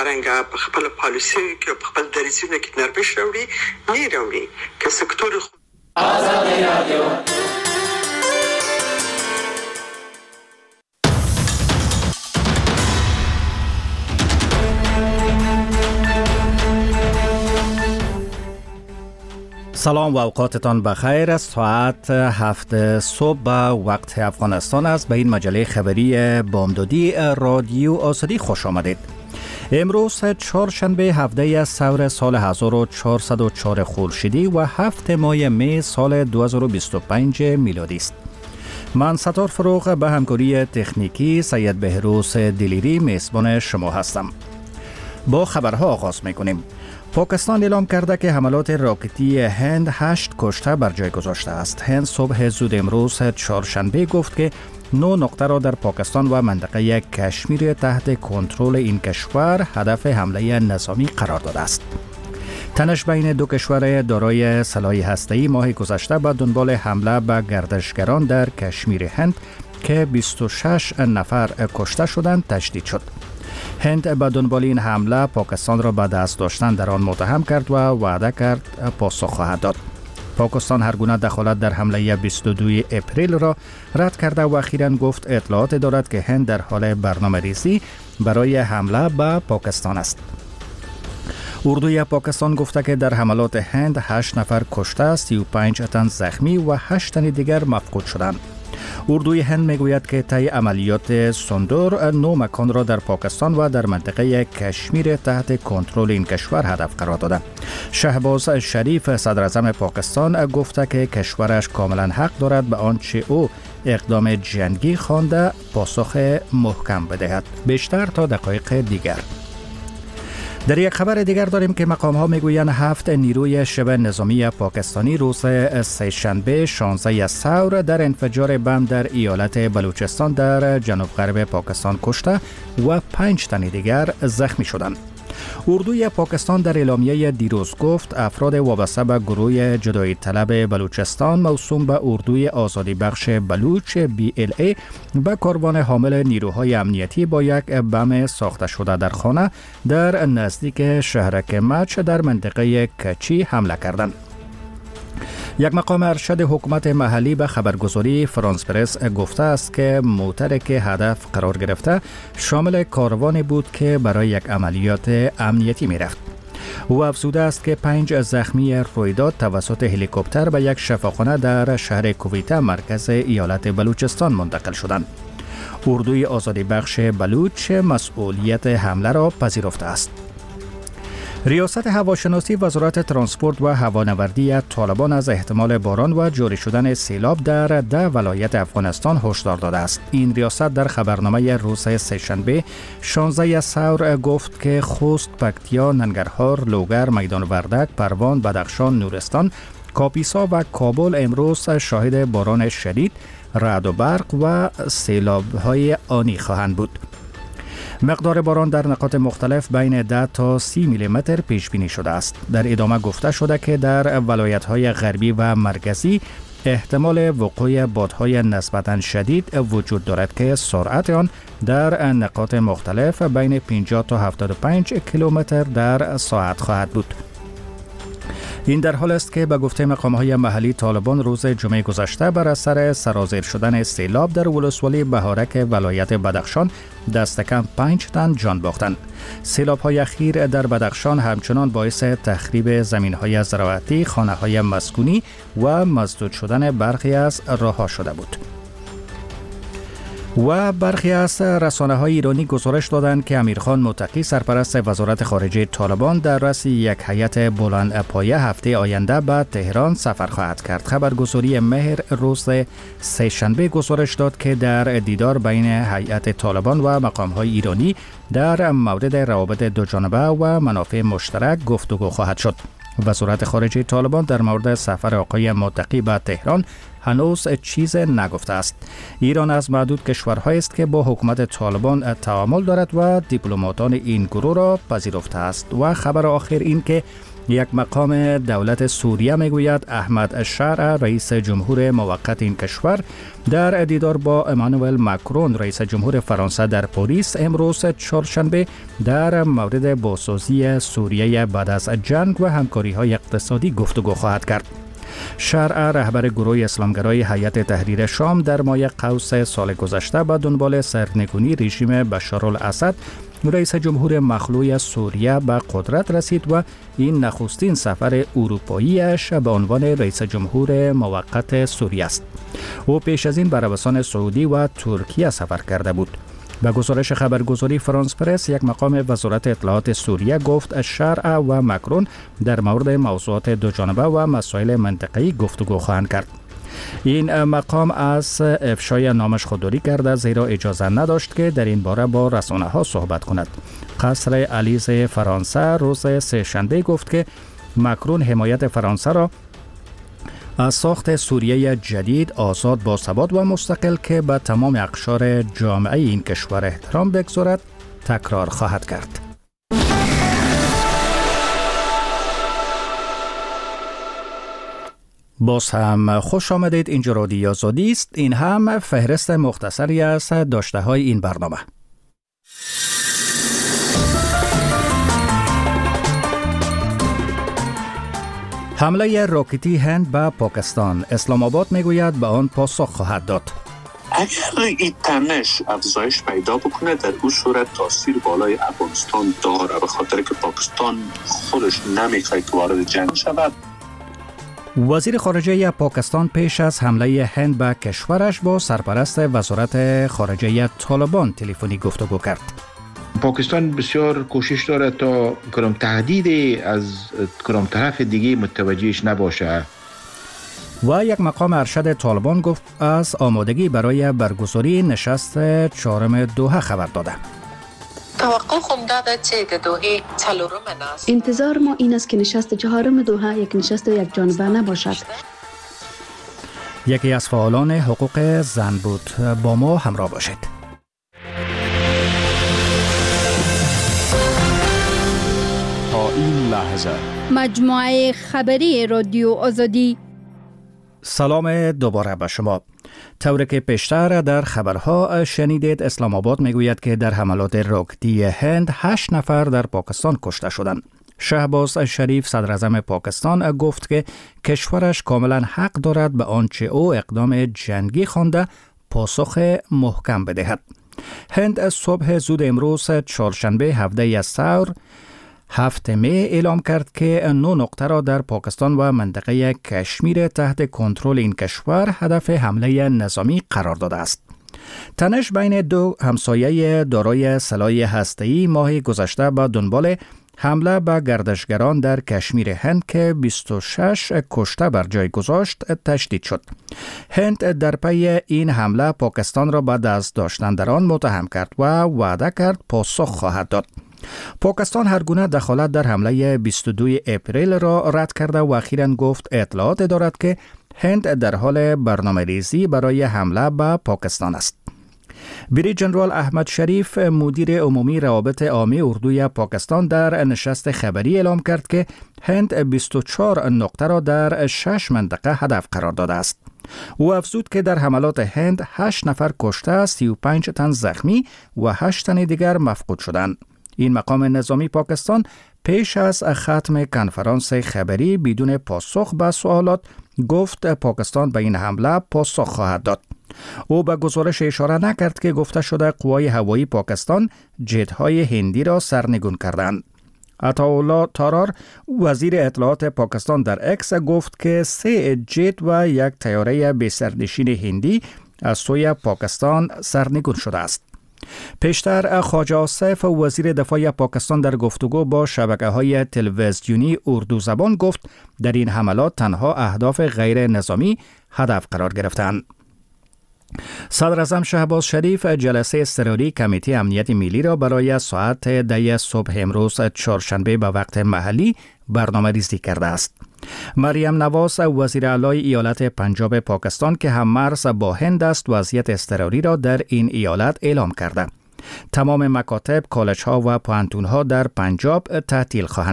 همدارنګه په خپل پالیسي کې په خپل دریځونه کې نرمش راوړي نه راوړي که سکتور آزادی رادیو. سلام و اوقاتتان بخیر. ساعت 7 صبح به وقت افغانستان است. به این مجله خبری بامدادی رادیو آزادی خوش آمدید. امروز چهارشنبه 17 سور سال 1404 خورشیدی و 7 ماه می سال 2025 میلادی است. من ستار فروغ به همکاری تکنیکی سید بهروز دلیری میزبان شما هستم. با خبرها آغاز میکنیم. پاکستان اعلام کرده که حملات راکتی هند 8 کشته بر جای گذاشته است. هند صبح زود امروز چهارشنبه گفت که 9 نقطه را در پاکستان و منطقه کشمیر تحت کنترل این کشور هدف حمله نظامی قرار داده است. تنش بین دو کشور دارای سلاح هسته‌ای ماه گذشته به دنبال حمله به گردشگران در کشمیر هند که 26 نفر کشته شدند تشدید شد. هند به دنبال این حمله پاکستان را به دست داشتن در آن متهم کرد و وعده کرد پاسخ خواهد داد. پاکستان هر گونه دخالت در حمله 22 اپریل را رد کرده و اخیراً گفت اطلاعات دارد که هند در حال برنامه‌ریزی برای حمله به پاکستان است. اردوی پاکستان گفته که در حملات هند 8 نفر کشته، 35 تن زخمی و 8 تن دیگر مفقود شدند. اردوی هند میگوید که طی عملیات سندور 9 مکان را در پاکستان و در منطقه کشمیر تحت کنترل این کشور هدف قرار داده. شهباز شریف صدر اعظم پاکستان گفته که کشورش کاملا حق دارد به آنچه او اقدام جنگی خوانده پاسخ محکم بدهد. بیشتر تا دقایق دیگر. در یک خبر دیگر داریم که مقام ها میگویند 7 نیروی شبه نظامی پاکستانی روز سه‌شنبه 16 ثور در انفجار بم در ایالت بلوچستان در جنوب غرب پاکستان کشته و 5 تن دیگر زخمی شدند. اردوی پاکستان در اعلامیه دیروز گفت افراد وابسته به گروه جدایی طلب بلوچستان موسوم به اردوی آزادی بخش بلوچ BLA به کاروان حامل نیروهای امنیتی با یک بم ساخته شده در خانه در نزدیک شهرک مچ در منطقه کچی حمله کردند. یک مقام ارشد حکومت محلی به خبرگزاری فرانس پرس گفته است که موتری که هدف قرار گرفته شامل کاروانی بود که برای یک عملیات امنیتی می رفت. او افزوده است که 5 زخمی رویداد توسط هلیکوپتر به یک شفاخانه در شهر کویته مرکز ایالت بلوچستان منتقل شدند. اردوی آزادی بخش بلوچ مسئولیت حمله را پذیرفته است. ریاست هواشناسی وزارت ترانسپورت و هوانوردی طالبان از احتمال باران و جاری شدن سیلاب در 10 ولایت افغانستان هشدار داده است. این ریاست در خبرنامه روز سه‌شنبه 16 ثور گفت که خوست، پکتیا، ننگرهار، لوگر، میدان وردک، پروان، بدخشان، نورستان، کاپیسا و کابل امروز شاهد باران شدید، رعد و برق و سیلاب‌های آنی خواهند بود. مقدار باران در نقاط مختلف بین 10 تا 30 میلیمتر پیش بینی شده است. در ادامه گفته شده که در ولایت‌های غربی و مرکزی احتمال وقوع بادهای نسبتاً شدید وجود دارد که سرعت آن در نقاط مختلف بین 50 تا 75 کیلومتر در ساعت خواهد بود. این در حال است که به گفته مقام‌های محلی طالبان روز جمعه گذشته بر اثر سرازیر شدن سیلاب در ولسوالی بهارک ولایت بدخشان دست کم 5 تن جان باختند. سیلاب‌های اخیر در بدخشان همچنان باعث تخریب زمین‌های زراعتی، خانه‌های مسکونی و مسدود شدن برخی از راه‌ها شده بود. و برخی از رسانه‌های ایرانی گزارش دادند که امیرخان متقی سرپرست وزارت خارجه طالبان در رأس یک هیئت بلندپایه هفته آینده به تهران سفر خواهد کرد. خبرگزاری مهر روز سه‌شنبه گزارش داد که در دیدار بین هیئت طالبان و مقام‌های ایرانی در مورد روابط دوجانبه و منافع مشترک گفتگو خواهد شد. وزارت خارجه طالبان در مورد سفر آقای متقی به تهران هنوز چیز نگفته است. ایران از معدود کشورهایی است که با حکومت طالبان تعامل دارد و دیپلماتان این گروه را پذیرفته است. و خبر آخر این که یک مقام دولت سوریه میگوید احمد شارع رئیس جمهور موقت این کشور در دیدار با امانوئل ماکرون رئیس جمهور فرانسه در پاریس امروز چهارشنبه در مورد بازسازی سوریه بعد از جنگ و همکاری‌های اقتصادی گفتگو خواهد کرد. شارع رهبر گروه اسلامگرای هیئت تحریر شام در ماه قوس سال گذشته به دنبال سرنگونی رژیم بشارالاسد رئیس جمهور مخلوع سوریه به قدرت رسید و این نخستین سفر اروپاییش به عنوان رئیس جمهور موقت سوریه است. او پیش از این به عربستان سعودی و ترکیه سفر کرده بود. به گزارش خبرگزاری فرانس پرس، یک مقام وزارت اطلاعات سوریه گفت شارع و ماکرون در مورد موضوعات دوجانبه و مسائل منطقه‌ای گفتگو خواهند کرد. این مقام از افشای نامش خودداری کرده زیرا اجازه نداشت که در این باره با رسانه‌ها صحبت کند. قصر الیز فرانسه روز سه‌شنبه گفت که ماکرون حمایت فرانسه را از ساخت سوریه جدید آزاد، باثبات و مستقل که به تمام اقشار جامعه این کشور احترام بگذارد تکرار خواهد کرد. باز هم خوش آمدید. اینجا رادیو آزادی است. این هم فهرست مختصری از داشته‌های این برنامه. حمله راکتی هند به پاکستان، اسلام آباد میگوید به آن پاسخ خواهد داد. اگر این تنش افزایش پیدا بکنه در اون صورت تاثیر بالای افغانستان داره، به خاطر که پاکستان خودش نمیخواد که وارد جنگ شود. وزیر خارجه پاکستان پیش از حمله هند به کشورش با سرپرست وزارت خارجه طالبان تلفنی گفتگو کرد. پاکستان بسیار کوشش داره تا کدام تهدید از کدام طرف دیگه متوجهش نباشه. و یک مقام ارشد طالبان گفت از آمادگی برای برگزاری نشست چهارم دوحه خبر داده. توقع خم داده چه دوحه چهارم است. انتظار ما این است که نشست چهارم دوحه یک نشست یک جانبه نباشد. یکی از فعالان حقوق زن بود. با ما همراه باشید. تا این لحظه مجموعه خبری رادیو آزادی. سلام دوباره به شما. طوری که پیشتر در خبرها شنیدید، اسلام آباد میگوید که در حملات راکتی هند 8 نفر در پاکستان کشته شدند. شهباز شریف صدر اعظم پاکستان گفت که کشورش کاملا حق دارد به آنچه او اقدام جنگی خوانده پاسخ محکم بدهد. هند صبح زود امروز چهارشنبه 17 ثور 7 می اعلام کرد که 9 نقطه را در پاکستان و منطقه کشمیر تحت کنترل این کشور هدف حمله نظامی قرار داده است. تنش بین دو همسایه دارای سلاح هسته‌ای ماه گذشته با دنبال حمله به گردشگران در کشمیر هند که 26 کشته بر جای گذاشت تشدید شد. هند در پی این حمله پاکستان را به دست داشتن در آن متهم کرد و وعده کرد پاسخ خواهد داد. پاکستان هر گونه دخالت در حمله 22 اپریل را رد کرده و اخیراً گفت اطلاعات دارد که هند در حال برنامه‌ریزی برای حمله به پاکستان است. بریگیر جنرال احمد شریف مدیر عمومی روابط عامه اردوی پاکستان در نشست خبری اعلام کرد که هند 24 نقطه را در 6 منطقه هدف قرار داده است. او افزود که در حملات هند 8 نفر کشته، 35 تن زخمی و 8 تن دیگر مفقود شدند. این مقام نظامی پاکستان پیش از ختم کنفرانس خبری بدون پاسخ به سوالات گفت پاکستان به این حمله پاسخ خواهد داد. او به گزارش اشاره نکرد که گفته شده قوای هوایی پاکستان جت‌های هندی را سرنگون کردند. عطاالله تارار وزیر اطلاعات پاکستان در اکس گفت که 3 جت و 1 طیاره بی‌سرنشین هندی از سوی پاکستان سرنگون شده است. پیشتر خواجه آصف وزیر دفاع پاکستان در گفتگو با شبکه‌های تلویزیونی اردو زبان گفت در این حملات تنها اهداف غیر نظامی هدف قرار گرفتند. صدر اعظم شهباز شریف جلسه اضطراری کمیته امنیت ملی را برای ساعت 10 صبح امروز چهارشنبه به وقت محلی برنامه ریزی کرده است. مریم نواز وزیر اعلی ایالت پنجاب پاکستان که هم مرز با هند است وضعیت اضطراری را در این ایالت اعلام کرده. تمام مکاتب، کالج‌ها و پوهنتون‌ها در پنجاب تعطیل خواهند بود.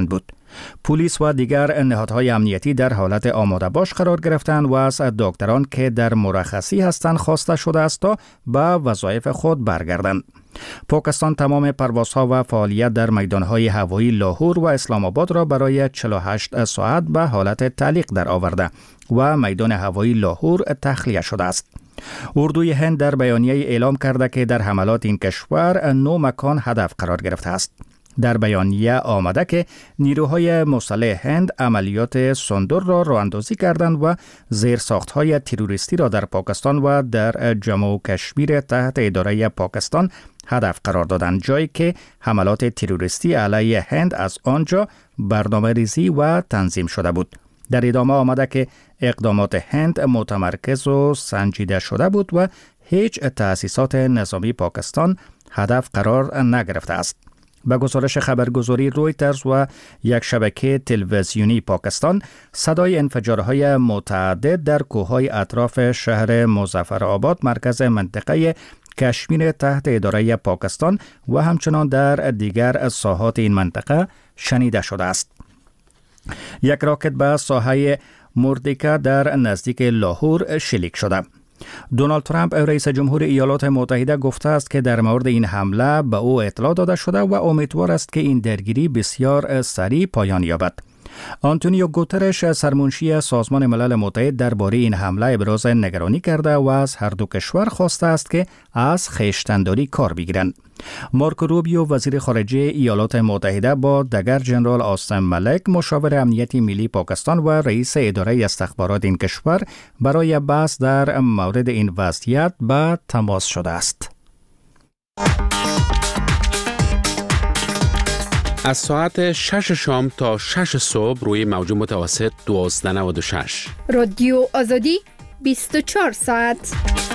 پلیس و دیگر نهادهای امنیتی در حالت آماده باش قرار گرفتند و از دکتران که در مرخصی هستند خواسته شده است تا به وظایف خود برگردند. پاکستان تمام پروازها و فعالیت در میدانهای هوایی لاهور و اسلام آباد را برای 48 ساعت به حالت تعلیق در آورده و میدان هوایی لاهور تخلیه شده است. اردوی هند در بیانیه اعلام کرده که در حملات این کشور 9 مکان هدف قرار گرفته است. در بیانیه آمده که نیروهای مسلح هند عملیات سندر را راه‌اندازی کردند و زیرساخت‌های تروریستی را در پاکستان و در جموں و کشمیر تحت اداره پاکستان هدف قرار دادند، جایی که حملات تروریستی علیه هند از آنجا برنامه ریزی و تنظیم شده بود. در ادامه آمده که اقدامات هند متمرکز و سنجیده شده بود و هیچ تأسیسات نظامی پاکستان هدف قرار نگرفته است. به گزارش خبرگزاری رویترز و یک شبکه تلویزیونی پاکستان، صدای انفجارهای متعدد در کوههای اطراف شهر مظفرآباد مرکز منطقه کشمیر تحت اداره پاکستان و همچنان در دیگر ساحات این منطقه شنیده شده است. یک راکت به ساحه مردیکا در نزدیک لاهور شلیک شده. دونالد ترامپ رئیس جمهور ایالات متحده گفته است که در مورد این حمله به او اطلاع داده شده و امیدوار است که این درگیری بسیار سریع پایان یابد. آنتونیو گوترش سرمنشی سازمان ملل متحد درباره این حمله ابراز نگرانی کرده و از هر دو کشور خواسته است که از خویشتن‌داری کار بگیرند. مارکو روبیو وزیر خارجه ایالات متحده با دگر جنرال آستین ملک مشاور امنیتی ملی پاکستان و رئیس اداره استخبارات این کشور برای بحث در مورد این وضعیت به تماس شده است. از ساعت 6 شام تا 6 صبح روی موج متوسط 1296 رادیو آزادی 24 ساعت.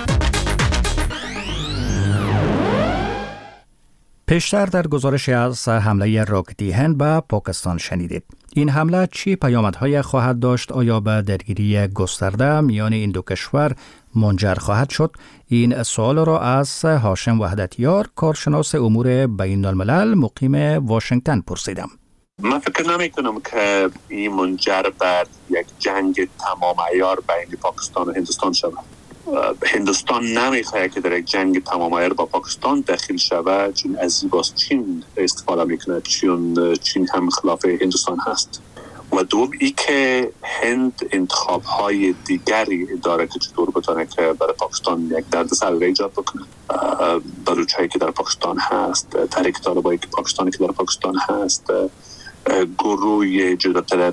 پیشتر در گزارش از حمله راکتی هند به پاکستان شنیدید. این حمله چی پیامدهای خواهد داشت؟ آیا به درگیری گسترده میان این دو کشور منجر خواهد شد؟ این سوال را از هاشم وحدتیار، کارشناس امور بین الملل مقیم واشنگتن پرسیدم. من فکر نمی کنم که این منجر به یک جنگ تمام عیار بین پاکستان و هندوستان شود. هندوستان نمیخواهد که در یک جنگ تمام عیار با پاکستان داخل شود، چون از باز چین استفاده میکنه، چون چین هم خلاف هندوستان هست. و دوم ای که هند انتخاب‌های دیگری داره که چطور بتونه که برای پاکستان یک دردسر ایجاد بکنه. بلوچایی که در پاکستان هست، تحریک طالبانی که پاکستانی که در پاکستان هست، گروه جدا طلب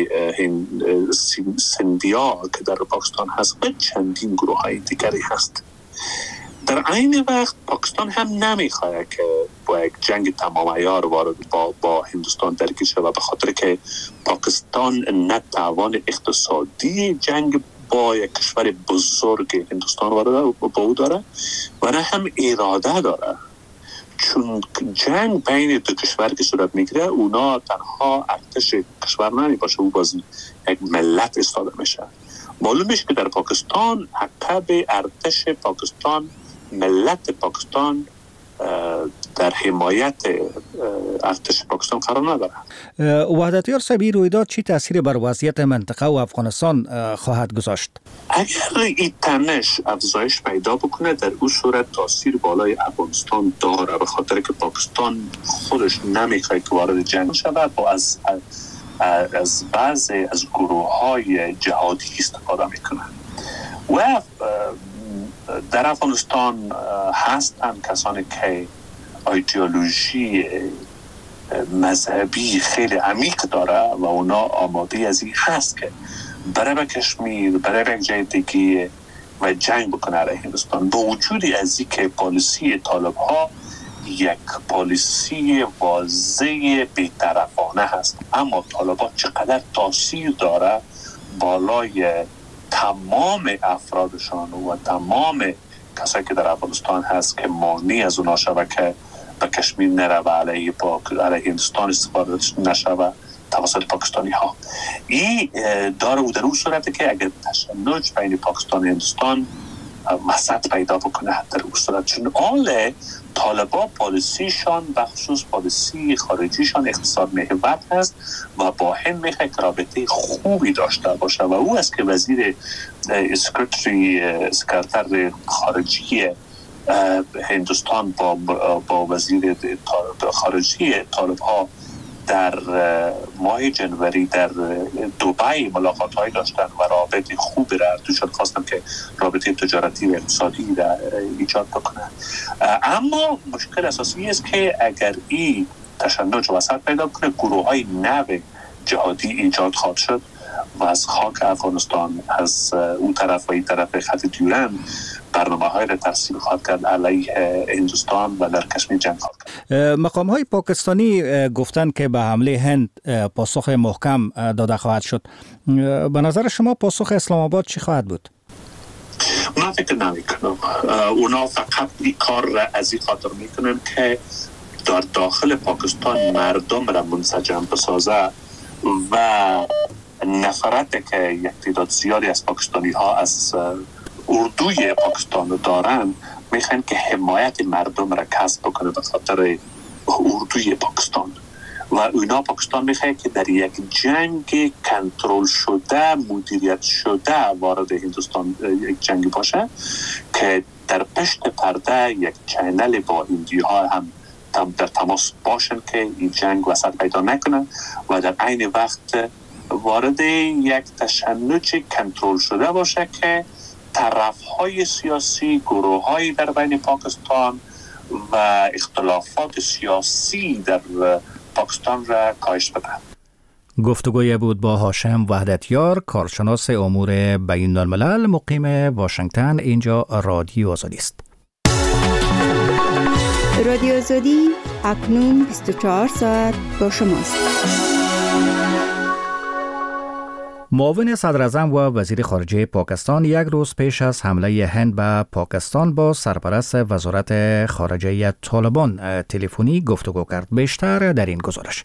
سندیا که در پاکستان هست و چندین گروه های دیگری هست. در عین وقت پاکستان هم نمیخواد که با یک جنگ تمام عیار وارد با هندوستان درگیر شود، به خاطر که پاکستان نه توان اقتصادی جنگ با یک کشور بزرگ هندوستان وارد با او داره و نه هم اراده داره. چون جنگ بین دو کشور که صورت میگیره، اونا تنها ارتش کشور نمی باشه، او بازی یک ملت استفاده میشه. معلوم میشه که در پاکستان عقب ارتش پاکستان، ملت پاکستان در حمایت ارتش پاکستان قرار نداره. وحدتیار صاحب، رویداد چی تاثیر بر وضعیت منطقه و افغانستان خواهد گذاشت؟ اگر این تنش افزایش پیدا بکنه، در اون صورت تاثیر بالای افغانستان داره، به خاطر که پاکستان خودش نمیخواد که وارد جنگ شود و از بعضی از گروه‌های جهادی استفاده میکنه. و در افغانستان هستن کسانی که ایدئولوژی مذهبی خیلی عمیق داره و اونا آماده از این هست که برای به کشمیر، برای به جای دیگه و جنگ بکنه علیه هندوستان. با وجودی از این که پالیسی طالب ها یک پالیسی واضح بی‌طرفانه هست، اما طالب ها چقدر تاثیر داره بالای تمام افرادشان و تمام کسایی که در افغانستان هست که مانی از اونا شود که به کشمیر نروه، علیه هندوستان استفاده نشود توسط پاکستانی ها. این داره و در اون صورته که اگر تشنج بین پاکستان و هندوستان وسط پیدا بکنه در اون صورت، چون آل طالبان پالیسیشان بخصوص پالیسی خارجیشان اقتصاد محور هست و با هند میخواه که رابطه خوبی داشته باشه و او است که وزیر سکرتر خارجی هندوستان با وزیر خارجی طالبان در ماه جنوری در دبی ملاقات های داشتن و رابطه خوبی را دوشان خواستم که رابطه تجارتی و اقتصادی را ایجاد بکنن. اما مشکل اساسی است که اگر این تشنج وسط پیدا کنه، گروه های نو جهادی ایجاد خواهد شد و از خاک افغانستان از اون طرف و این طرف خط دیورند برنامه های را ترسیم خواهد کرد علیه هندوستان و در کشمیر جنگ خواهد کرد. مقام های پاکستانی گفتن که به حمله هند پاسخ محکم داده خواهد شد. به نظر شما پاسخ اسلام آباد چی خواهد بود؟ اونا فکر نمیکنم. اونا فقط این کار را از این خاطر میکنن که در داخل پاکستان مردم را منسجم بسازه و نفرت که یک تعداد زیادی از پاکستانی ها از اردوی پاکستان دارن میخوان که حمایت مردم را کسب بکنه به خاطر اردوی پاکستان و اونا پاکستان میخواد که در یک جنگ کنترل شده مدیریت شده وارد هندوستان یک جنگ باشه که در پشت پرده یک چینل با هندی ها هم در تماس باشن که این جنگ وسط پیدا نکنه و در عین وقت وارد یک تشنج کنترل شده باشه که طرف‌های سیاسی، گروه‌های در بین پاکستان و اختلافات سیاسی در پاکستان را کاهش بدهند. گفتگوی بود با هاشم وحدتیار، کارشناس امور بین الملل مقیم واشنگتن. اینجا رادیو آزادی است. رادیو آزادی اکنون 24 ساعت با شماست. معاون صدراعظم و وزیر خارجه پاکستان یک روز پیش از حمله هند به پاکستان با سرپرست وزارت خارجه طالبان تلفنی گفتگو کرد. بیشتر در این گزارش.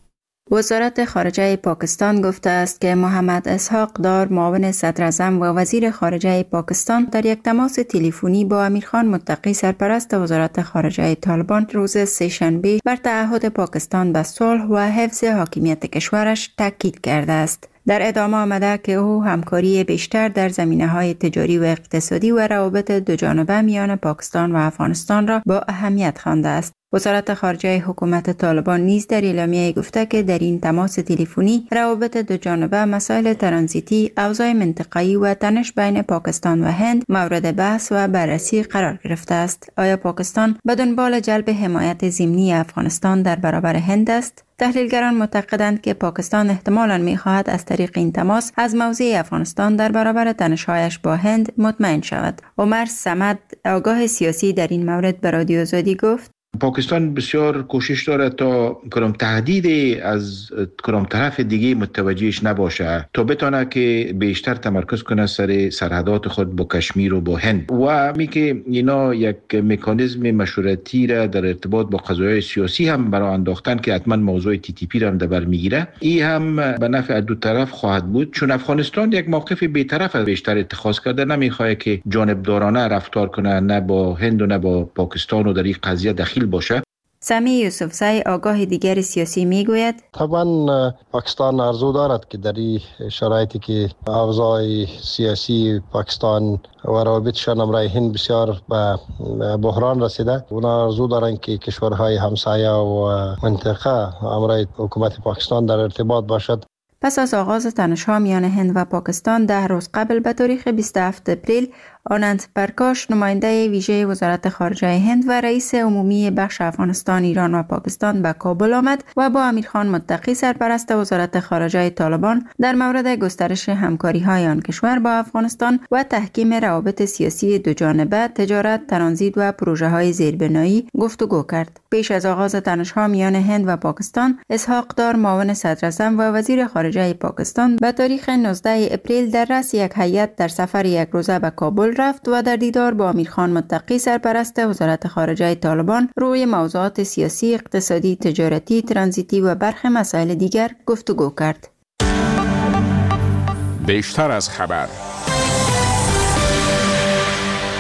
وزارت خارجه پاکستان گفته است که محمد اسحاق دار معاون صدراعظم و وزیر خارجه پاکستان در یک تماس تلفنی با امیرخان متقی سرپرست وزارت خارجه طالبان روز سه‌شنبه بر تعهد پاکستان به صلح و حفظ حاکمیت کشورش تاکید کرده است. در ادامه آمده که او همکاری بیشتر در زمینه‌های تجاری و اقتصادی و روابط دوجانبه میان پاکستان و افغانستان را با اهمیت خوانده است. وزارت خارجه حکومت طالبان نیز در اعلامیه گفته که در این تماس تلفنی روابط دوجانبه، مسائل ترانزیتی، اوضاع منطقه‌ای و تنش بین پاکستان و هند مورد بحث و بررسی قرار گرفته است. آیا پاکستان به دنبال جلب حمایت ضمنی افغانستان در برابر هند است؟ تحلیلگران معتقدند که پاکستان احتمالاً می‌خواهد از طریق این تماس از موضع افغانستان در برابر تنش‌هایش با هند مطمئن شود. عمر صمد، آگاه سیاسی در این مورد به رادیو آزادی گفت: پاکستان بسیار کوشش داره تا تهدید از طرف دیگه متوجهش نباشه تا بتونه که بیشتر تمرکز کنه سر سرحدات خود با کشمیر و با هند و میگه اینا یک مکانیزم مشورتی را در ارتباط با قضایای سیاسی هم برای انداختن که حتما موضوع TTP را هم در بر میگیره. این هم به نفع دو طرف خواهد بود، چون افغانستان یک موقف بی‌طرف بیشتر اتخاذ کرده، نمیخواد که جانبدارانه رفتار کنه، نه با هند و نه با پاکستان و در این قضیه دخیل باشه. سمی یوسفزی، آگاه دیگر سیاسی، میگوید: طبعا پاکستان آرزو دارد که در این شرایطی که اوضاع سیاسی پاکستان و روابطشان امرای هند بسیار به بحران رسیده، اونا آرزو دارند که کشورهای همسایه و منطقه امرای حکومت پاکستان در ارتباط باشد. پس از آغاز تنش‌ها میان هند و پاکستان 10 روز قبل به تاریخ 27 اپریل، آنند پرکاش، نماینده ویژه وزارت خارجه هند و رئیس عمومی بخش افغانستان، ایران و پاکستان به کابل آمد و با امیرخان متقی سرپرست وزارت خارجه طالبان در مورد گسترش همکاری‌های آن کشور با افغانستان و تحکیم روابط سیاسی دوجانبه، تجارت، ترانزیت و پروژه‌های زیربنایی گفتگو کرد. پیش از آغاز تنش‌ها میان هند و پاکستان، اسحاق دار معاون صدراعظم و وزیر خارجه پاکستان به تاریخ 19 اپریل در رأس یک هیئت در سفر یک روزه به کابل رفت و در دیدار با امیرخان متقی سرپرست وزارت خارجه طالبان روی موضوعات سیاسی، اقتصادی، تجارتی، ترانزیتی و برخی مسائل دیگر گفتگو کرد. بیشتر از خبر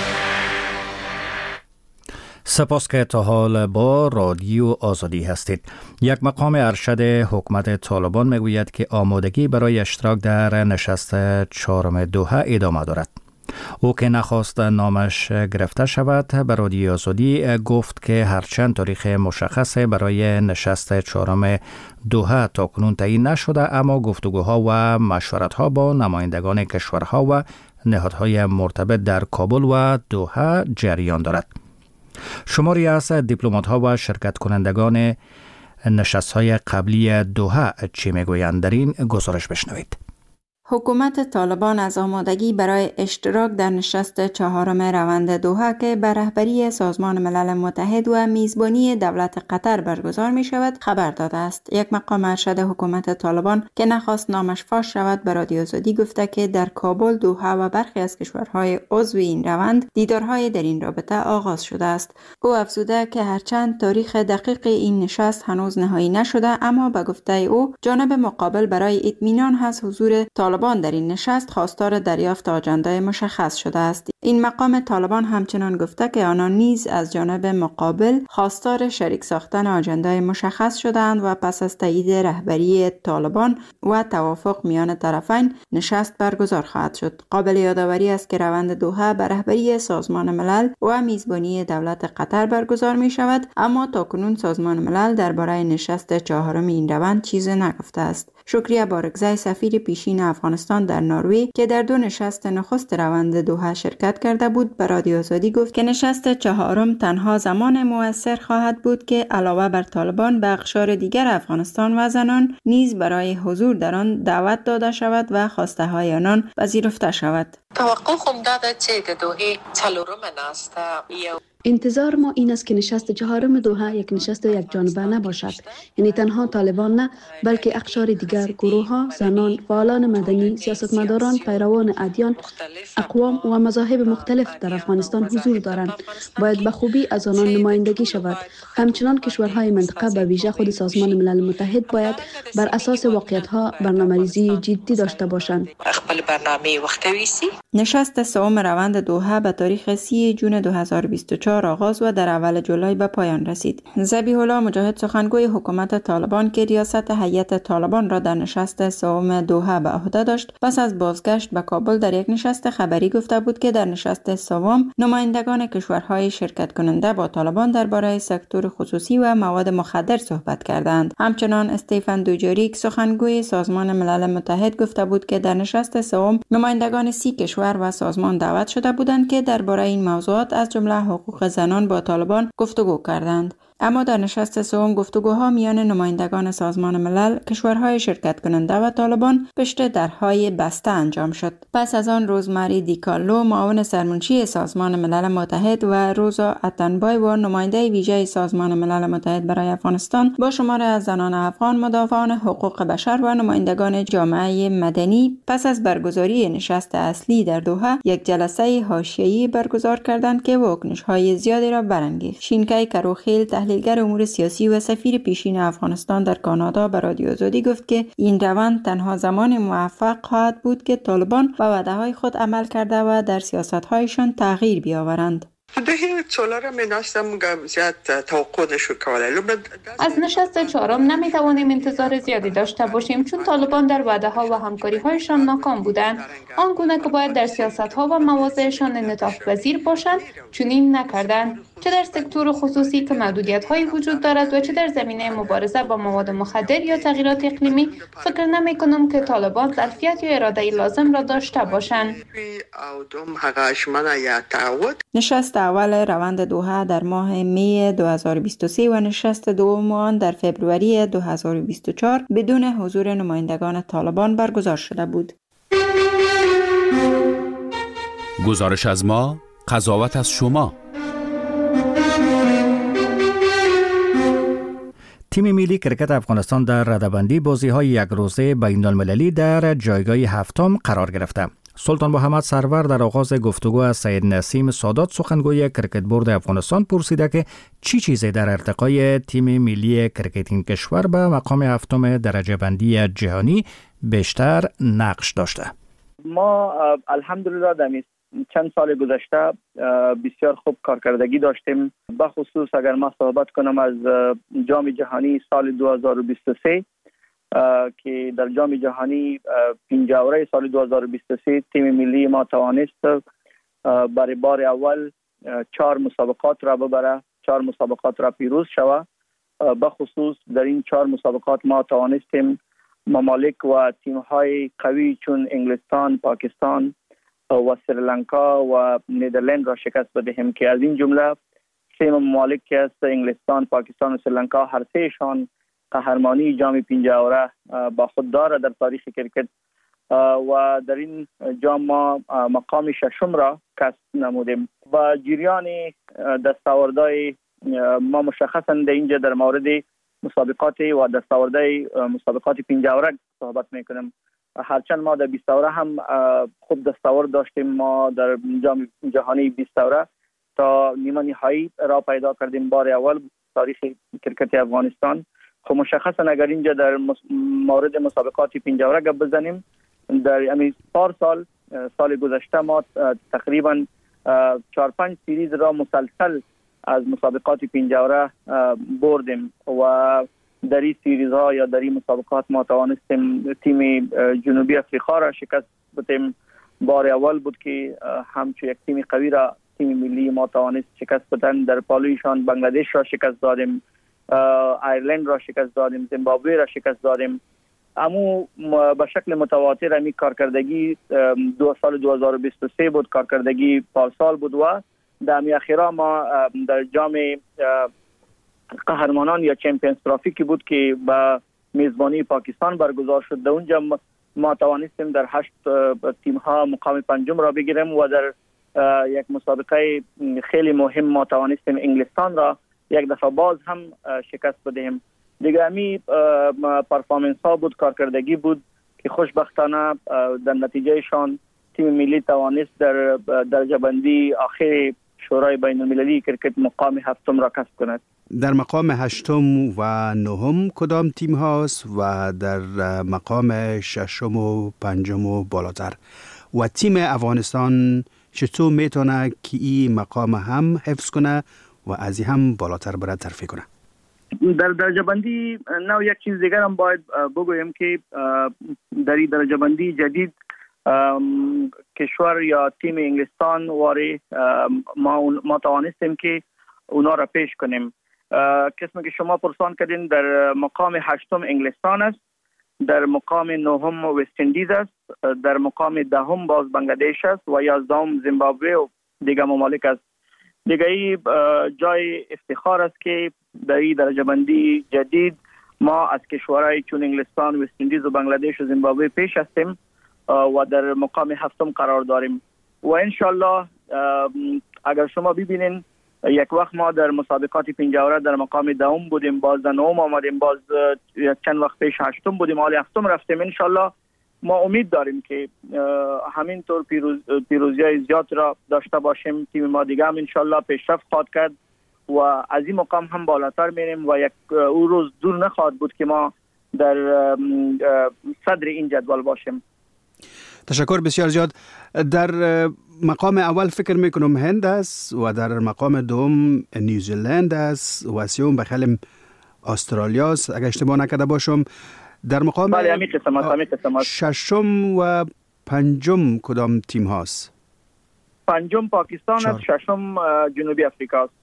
سپاس که تا حال با رادیو آزادی هستید. یک مقام ارشد حکومت طالبان میگوید که آمادگی برای اشتراک در نشست چهارم دوحه ادامه دارد. او که نخواست نامش گرفته شود به رادیو آزادی گفت که هرچند تاریخ مشخص برای نشست چهارم دوحه تاکنون تعیین نشده، اما گفتگوها و مشورتها با نمایندگان کشورها و نهادهای مرتبط در کابل و دوحه جریان دارد. شماری از دیپلمات‌ها و شرکت کنندگان نشست‌های قبلی دوحه چی میگویند؟ در این گزارش بشنوید. حکومت طالبان از آمادگی برای اشتراک در نشست چهارم روند دوحه که به رهبری سازمان ملل متحد و میزبانی دولت قطر برگزار می شود خبر داده است. یک مقام ارشد حکومت طالبان که نخواست نامش فاش شود به رادیو آزادی گفته که در کابل، دوحه و برخی از کشورهای عضو این روند دیدارهای در این رابطه آغاز شده است. او افزوده که هرچند تاریخ دقیق این نشست هنوز نهایی نشده، اما به گفته او جانب مقابل برای اطمینان از حضور طالبان در این نشست خواستار دریافت آجندای مشخص شده است. این مقام طالبان همچنان گفته که آنان نیز از جانب مقابل خواستار شریک ساختن آجندای مشخص شدند و پس از تایید رهبری طالبان و توافق میان طرفین نشست برگزار خواهد شد. قابل یادآوری است که روند دوحه به رهبری سازمان ملل و میزبانی دولت قطر برگزار می شود، اما تاکنون سازمان ملل درباره نشست چهارم این روند چیزی نگفته است. شکریه بارگزای سفیر پیشین افغانستان در نروژ که در 2 نشست نخست روند دوحه شرکت کرده بود به رادیو آزادی گفت که نشست چهارم تنها زمان مؤثر خواهد بود که علاوه بر طالبان به اقشار دیگر افغانستان و زنان نیز برای حضور در آن دعوت داده شود و خواسته های آنان پذیرفته شود. توقع خم داده چه دوحه چهارم است. انتظار ما این است که نشست چهارم دوحه یک نشست یک جانبه نباشد، یعنی تنها طالبان نه بلکه اقشار دیگر، گروه‌ها، زنان، فعالان مدنی، سیاستمداران، پیروان ادیان، اقوام و مذاهب مختلف در افغانستان حضور دارند. باید به خوبی از آنان نمایندگی شود. همچنان کشورهای منطقه به ویژه خود سازمان ملل متحد باید بر اساس واقعیت‌ها برنامه‌ریزی جدی داشته باشند. نشست سوم روند دوحه به تاریخ 30 جون 2024 آغاز و در اول جولای به پایان رسید. ذبیح الله مجاهد سخنگوی حکومت طالبان که ریاست هیئت طالبان را در نشست سوم دوحه به عهده داشت، پس از بازگشت به کابل در یک نشست خبری گفته بود که در نشست سوم نمایندگان کشورهای شرکت کننده با طالبان درباره سکتور خصوصی و مواد مخدر صحبت کردند. همچنان استیفن دوجاریک سخنگوی سازمان ملل متحد گفته بود که در نشست سوم نمایندگان 30 کشور و سازمان دعوت شده بودند که درباره این موضوعات از جمله حقوق زنان با طالبان گفتگو کردند. اما در نشست سوم گفتگوها میان نمایندگان سازمان ملل، کشورهای شرکت کننده و طالبان پشت درهای بسته انجام شد. پس از آن روزمری دیکارلو معاون سرمنشی سازمان ملل متحد و روزا اتنبای و نماینده ویژه سازمان ملل متحد برای افغانستان با شمار از زنان افغان، مدافعان حقوق بشر و نمایندگان جامعه مدنی پس از برگزاری نشست اصلی در دوحه یک جلسه حاشیه‌ای برگزار کردند که واکنش‌های زیادی را برانگیخت. شینکای کروخیل تحلیلگر امور سیاسی و سفیر پیشین افغانستان در کانادا به رادیو آزادی گفت که این روند تنها زمان موفق خواهد بود که طالبان به وعده‌های خود عمل کرده و در سیاست‌هایشان تغییر بیاورند. از نشست چهارم نمیتوانیم انتظار زیادی داشته باشیم، چون طالبان در وعده‌ها و همکاری‌هایشان ناکام بودند. آنگونه که باید در سیاست‌ها و مواضعشان انعطاف پذیر باشند، چنین نکردند. چه در سکتور خصوصی که محدودیت‌هایی وجود دارد و چه در زمینه مبارزه با مواد مخدر یا تغییرات اقلیمی، فکر نمی‌کنم که طالبان ظرفیت یا اراده لازم را داشته باشند. نشست اول روند دوحه در ماه می 2023 و نشست دوم آن در فوریه 2024 بدون حضور نمایندگان طالبان برگزار شده بود. گزارش از ما، قضاوت از شما. تیم ملی کرکت افغانستان در رده‌بندی بازی‌های یک روزه بین‌المللی در جایگاه هفتم قرار گرفته. سلطان محمد سرور در آغاز گفتگو از سید نسیم سادات سخنگوی کرکت بورد افغانستان پرسیده که چی چیزی در ارتقای تیم ملی کرکت این کشور به مقام هفتم درجه بندی جهانی بیشتر نقش داشته؟ ما الحمدلله در چند سال گذشته بسیار خوب کارکردگی داشتیم. بخصوص اگر ما صحبت کنم از جام جهانی سال 2023 که در جام جهانی پنجاوره سال 2023 تیم ملی ما توانست برای بار اول 4 مسابقات را ببره، 4 مسابقات را پیروز شود. بخصوص در این 4 مسابقات ما توانستیم ممالک و تیم‌های قوی چون انگلستان، پاکستان و سریلانکا و نیدرلند را شکست بدهیم که از این جمله 3 ممالک که است انگلستان، پاکستان و سریلانکا هر سهشان قهرمانی جام پنجاوره با خود داره در تاریخ کرکت و در این جام ما مقام 6 را کسب نمودیم و جریان دستاوردهای ما مشخصا در اینجا در مورد مسابقات و دستاوردهای مسابقات پنجاوره صحبت میکنیم. هرچند ما در 20 دوره هم خوب دستاورد داشتیم. ما در جام جهانی 20 دوره تا نیمه نهایی را پیدا کردیم بار اول تاریخ کرکت افغانستان. خب مشخصا اگر اینجا در مورد مسابقات پنجاوره گپ بزنیم، در همین 4 سال گذشته ما تقریبا 4-5 سریز را مسلسل از مسابقات پنجاوره بردیم و در این سریز ها یا در این مسابقات ما توانستیم تیم جنوبی افریقا را شکست بدیم. بار اول بود که همچون یک تیم قوی را تیم ملی ما توانست شکست بدن. در پالویشان بنگلادش را شکست دادیم، ایرلند را شکست دادیم، زیمبابوه را شکست دادیم. اما به شکل متواتر همی کارکردگی سال 2023 بود، کارکردگی پارسال بود و در اخیرا ما در جام قهرمانان یا چمپیونز ترافی که بود که با میزبانی پاکستان برگزار شد، در اونجا ما توانستیم در 8 تیم ها مقام 5 را بگیریم و در یک مسابقه خیلی مهم ما توانستیم انگلستان را یک دفعه باز هم شکست بدهیم. دیگه همی پرفارمنس ها بود، کارکردگی بود که خوشبختانه در نتیجهشان تیم ملی توانست در درجه بندی آخر شورای بین المللی کرکت مقام 7 را کسب کند. در مقام 8 و 9 کدام تیم هاست و در مقام 6 و 5 و بالاتر و تیم افغانستان چطور میتونه که این مقام هم حفظ کنه و از این هم بالاتر بره ترفیع کنه؟ در درجه بندی نه یک چیز دیگر هم باید بگویم که در این درجه بندی جدید کشور یا تیم انگلستان واری ما توانستیم که اونا را پیش کنیم. قسمی که شما پرسان کردین در مقام 8 انگلستان است، در مقام 9 وست اندیز است، در مقام 10 باز بنگلادش است و 11 زیمبابوه و دیگر ممالک است. دیگه ای جای افتخار است که در این درجه بندی جدید ما از کشورهای چون انگلستان، وست اندیز و بنگلادش و زیمبابوه پیش هستیم و در مقام 7 قرار داریم و انشالله اگر شما ببینین یک وقت ما در مسابقات پنجاوره در مقام 10 بودیم، باز در 9 آمدیم، باز چند وقت پیش 8 بودیم، حالی 7 رفتیم. انشالله ما امید داریم که همینطور پیروزی‌های زیاد را داشته باشیم. تیم ما دیگه هم انشالله پیشرفت خواهد کرد و از این مقام هم بالاتر میریم و یک او روز دور نخواهد بود که ما در صدر این جدول باشیم. تشکر بسیار زیاد. در مقام اول فکر میکنم هند است و در مقام دوم نیوزیلند است و سوم بخلم استرالیا است اگر اشتباه نکرده باشم. در مقام ششم و 5 کدام تیم هاست؟ 5 پاکستان است، 6 جنوبی افریقا است.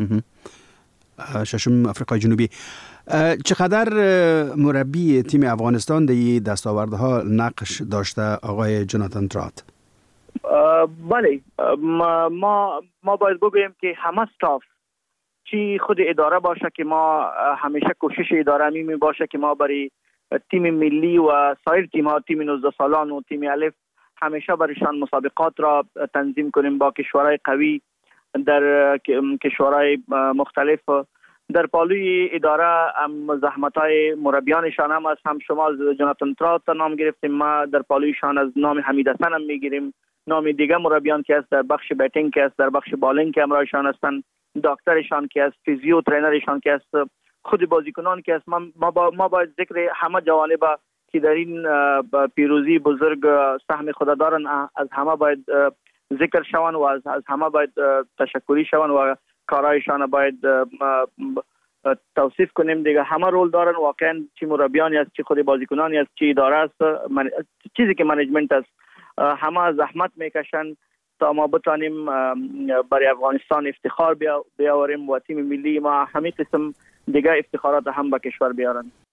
6 افریقای جنوبی. چقدر مربی تیم افغانستان در دستاوردها نقش داشته آقای جوناتان ترات؟ بله، ما باید بگوییم که همه استاف چی خود اداره باشه که ما همیشه کوشش اداره می باشه که ما برای تیم ملی و سایر تیم‌ها، تیم 19 سالان و تیم الف همیشه برایشان مسابقات را تنظیم کنیم با کشورهای قوی در کشورهای مختلف. در پالوی اداره زحمت‌های مربیانشان هم از هم شما از جوناتان ترات نام گرفتیم، ما در پالویشان از نام حمید حسن هم میگیریم، نام دیگه مربیان که است در بخش بیتینگ که است، در بخش بالینگ که همراهشان هستند، دکترشان که است، فیزیو ترینرشان که است، خود بازیکنان که است. ما باید ذکر همه جوانب که در این پیروزی بزرگ سهم خود دارن از همه باید ذکر شوند و از همه باید تشکری شوند و کارایشان باید توصیف کنیم دیگه. همه رول دارن واقعا، چی مربیانی است، چی خود بازیکنانی است، چی اداره است، چیزی که منیجمنت است، همه زحمت میکشن تا ما بتانیم برای افغانستان افتخار بیاوریم و تیم ملی ما همین قسم دیگه افتخارات هم به کشور بیارن.